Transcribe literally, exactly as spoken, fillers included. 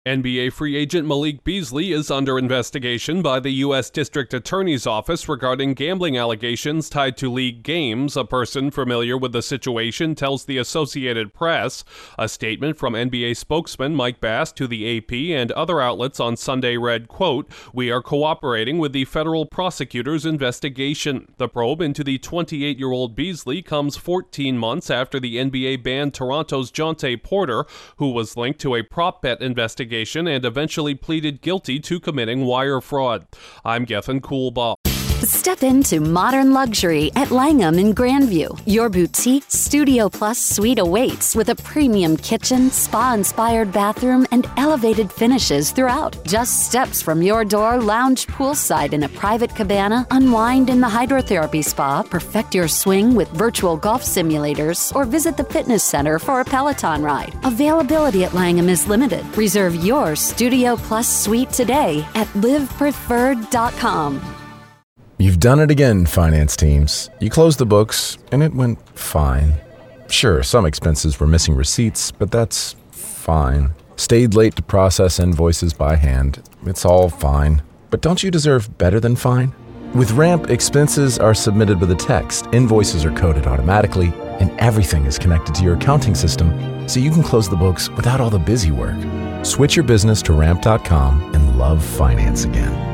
N B A free agent Malik Beasley is under investigation by the U S District Attorney's Office regarding gambling allegations tied to league games, a person familiar with the situation tells the Associated Press. A statement from N B A spokesman Mike Bass to the A P and other outlets on Sunday read, quote, "We are cooperating with the federal prosecutor's investigation." The probe into the twenty-eight-year-old Beasley comes fourteen months after the N B A banned Toronto's Jontay Porter, who was linked to a prop bet investigation and eventually pleaded guilty to committing wire fraud. I'm Gethin Coolbaugh. Step into modern luxury at Langham in Grandview. Your boutique Studio Plus suite awaits with a premium kitchen, spa-inspired bathroom, and elevated finishes throughout. Just steps from your door, lounge poolside in a private cabana, unwind in the hydrotherapy spa, perfect your swing with virtual golf simulators, or visit the fitness center for a Peloton ride. Availability at Langham is limited. Reserve your Studio Plus suite today at live preferred dot com. You've done it again, finance teams. You closed the books, and it went fine. Sure, some expenses were missing receipts, but that's fine. Stayed late to process invoices by hand. It's all fine. But don't you deserve better than fine? With Ramp, expenses are submitted with a text, invoices are coded automatically, and everything is connected to your accounting system, so you can close the books without all the busy work. Switch your business to ramp dot com and love finance again.